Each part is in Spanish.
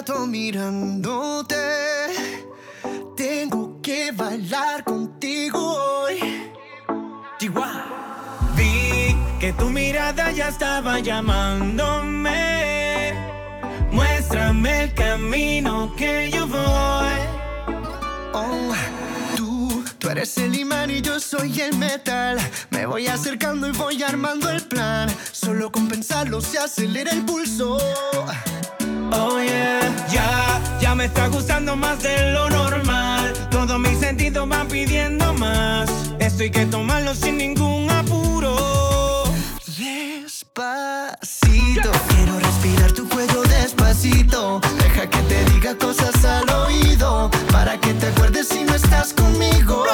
rato mirándote. Tengo que bailar contigo hoy. Chihuahua. Vi que tu mirada ya estaba llamándome. Muéstrame el camino que yo voy. Oh, tú eres el imán y yo soy el metal. Me voy acercando y voy armando el plan. Solo con pensarlo se acelera el pulso. Oh yeah, ya me está gustando más de lo normal. Todos mis sentidos van pidiendo más. Esto hay que tomarlo sin ningún apuro. Despacito, quiero respirar tu cuello despacito. Deja que te diga cosas al oído, para que te acuerdes si no estás conmigo.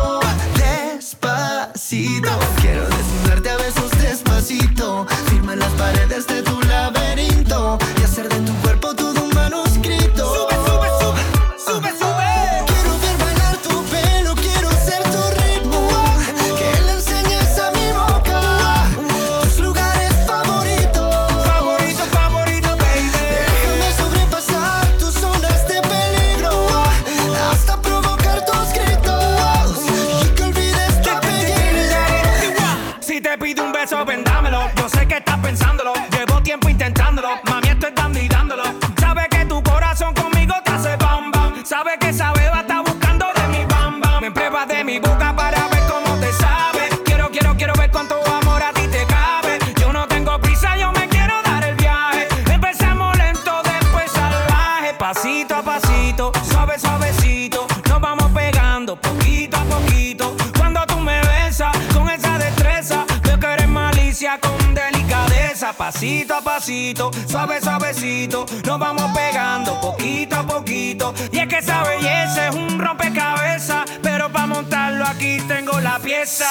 Despacito, quiero desnudarte a besos despacito. Firma las paredes de tu laberinto y hacer de tu cuerpo todo un manuscrito. Sube, sube, sube, sube, sube. Quiero ver bailar tu pelo, quiero ser tu ritmo. Que le enseñes a mi boca tus lugares favoritos. Favorito, favorito, baby. Déjame sobrepasar tus zonas de peligro, hasta provocar tus gritos y que olvides tu apellido. Si te pido un beso, vendámelo. Yo sé que estás pensándolo. Llevo tiempo intentándolo. Mami, estoy dando y dándolo. Sabe que tu corazón conmigo te hace bam bam. Sabe que esa beba está buscando de mi bam bam. Me pruebas de mi boca para ver cómo te sabe. Quiero ver cuánto amor a ti te cabe. Yo no tengo prisa, yo me quiero dar el viaje. Empezamos lento, después salvaje. Pasito a pasito, suave, suavecito. Nos vamos pegando poquito a poquito. Cuando tú me besas con esa destreza, veo que eres malicia con delicadeza. Pasito a pasito, suave, suavecito. Nos vamos pegando poquito a poquito. Y es que esa belleza es un rompecabezas, pero para montarlo aquí tengo la pieza.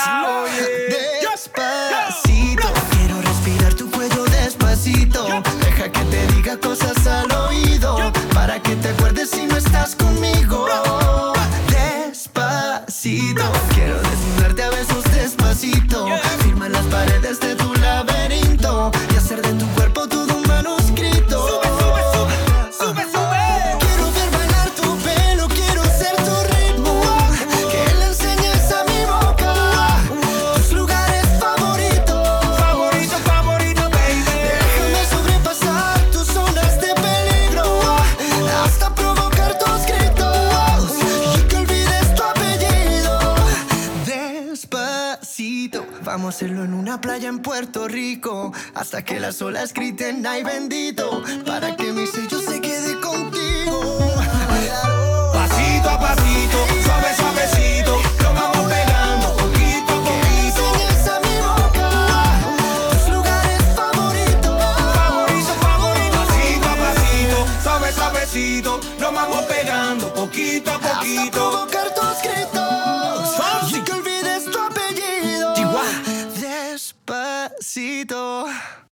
Despacito, quiero respirar tu cuello despacito. Deja que te diga cosas al oído, para que te acuerdes si no estás conmigo. Despacito, quiero desnudarte a besos despacito. Firma las paredes de tu laberinto y hacer de tu cuerpo todo un manuscrito. Sube, sube, sube, sube, sube. Quiero ver bailar tu pelo, quiero ser tu ritmo. Que le enseñes a mi boca tus lugares favoritos. Favorito, favorito, baby. Déjame sobrepasar tus zonas de peligro, hasta provocar tus gritos y que olvides tu apellido. Despacito, vamos a hacerlo en una playa en Puerto Rico, hasta que las olas griten ay bendito, para que mi sello se quede contigo. Pasito a pasito, suave, suavecito. Lo vamos pegando poquito a Que le poquito. enseñes a mi boca tus lugares favoritos. Favorito, favorito. Pasito a pasito, suave, suavecito. Lo vamos pegando poquito a Hasta poquito. provocar tus gritos y que olvides tu apellido. Chihuahua. Despacito.